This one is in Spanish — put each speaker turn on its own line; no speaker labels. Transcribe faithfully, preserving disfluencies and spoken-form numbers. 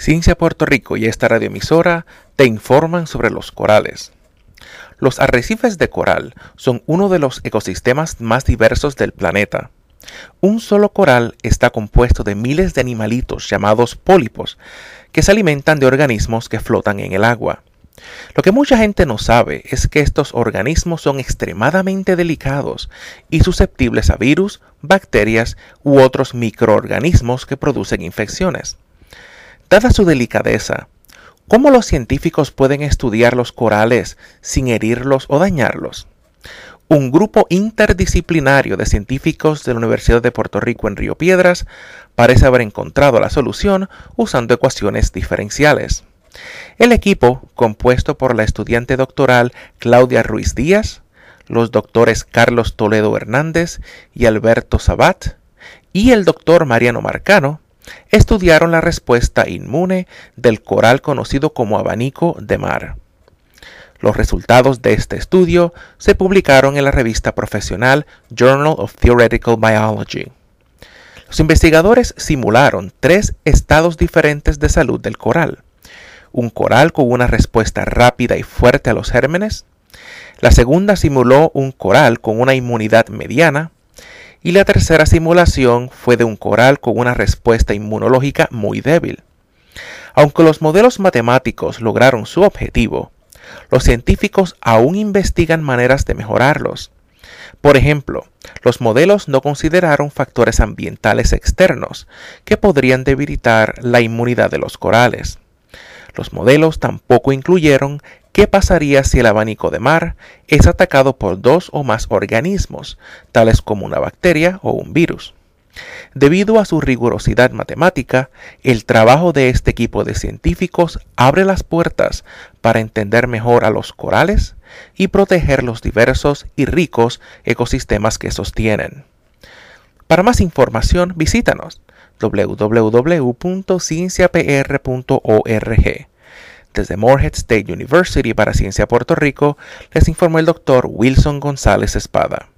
Ciencia Puerto Rico y esta radioemisora te informan sobre los corales. Los arrecifes de coral son uno de los ecosistemas más diversos del planeta. Un solo coral está compuesto de miles de animalitos llamados pólipos que se alimentan de organismos que flotan en el agua. Lo que mucha gente no sabe es que estos organismos son extremadamente delicados y susceptibles a virus, bacterias u otros microorganismos que producen infecciones. Dada su delicadeza, ¿cómo los científicos pueden estudiar los corales sin herirlos o dañarlos? Un grupo interdisciplinario de científicos de la Universidad de Puerto Rico en Río Piedras parece haber encontrado la solución usando ecuaciones diferenciales. El equipo, compuesto por la estudiante doctoral Claudia Ruiz Díaz, los doctores Carlos Toledo Hernández y Alberto Sabat, y el doctor Mariano Marcano, estudiaron la respuesta inmune del coral conocido como abanico de mar. Los resultados de este estudio se publicaron en la revista profesional Journal of Theoretical Biology. Los investigadores simularon tres estados diferentes de salud del coral. Un coral con una respuesta rápida y fuerte a los gérmenes. La segunda simuló un coral con una inmunidad mediana. Y la tercera simulación fue de un coral con una respuesta inmunológica muy débil. Aunque los modelos matemáticos lograron su objetivo, los científicos aún investigan maneras de mejorarlos. Por ejemplo, los modelos no consideraron factores ambientales externos que podrían debilitar la inmunidad de los corales. Los modelos tampoco incluyeron qué pasaría si el abanico de mar es atacado por dos o más organismos, tales como una bacteria o un virus. Debido a su rigurosidad matemática, el trabajo de este equipo de científicos abre las puertas para entender mejor a los corales y proteger los diversos y ricos ecosistemas que sostienen. Para más información, visítanos doble u doble u doble u punto ciencia p r punto org. Desde Morehead State University para Ciencia Puerto Rico, les informó el doctor Wilson González Espada.